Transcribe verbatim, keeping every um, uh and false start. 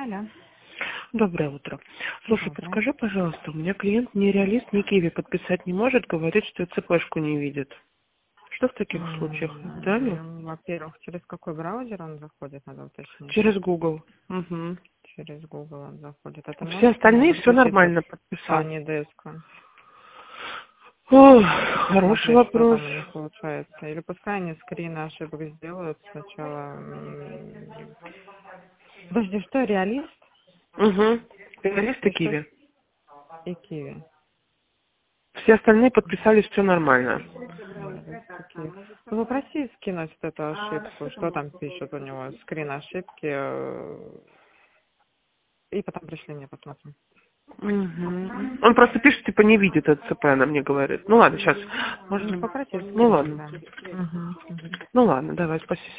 Алло. Доброе утро. Слушай, Доброе. подскажи, пожалуйста, у меня клиент ни реалист, ни киви подписать не может, говорит, что цепочку не видит. Что в таких случаях? Далее? М, Во-первых, через какой браузер он заходит, надо уточнить. Через Google. Угу. Через Google он заходит. Это Все может остальные помогут все включить вот нормально подписал. Sunny Desk. Ох, хороший Посмотреть, что вопрос. там у них получается. Или пускай они скрины ошибок сделают сначала. М, Подожди, что, реалист Угу. Реалист и и что киви. и киви? Все остальные подписались, все нормально. Реалист и киви. Ну, попроси скинуть вот эту ошибку. Что там пишут у него? Скрин ошибки. э, И потом пришли мне, посмотрим. Угу. Он просто пишет, типа, не видит это ЦП, она мне говорит. Ну ладно, сейчас. Ну, Можно. попроси Ну скинуть, ладно. да. Угу, угу. Ну ладно, давай, спасибо.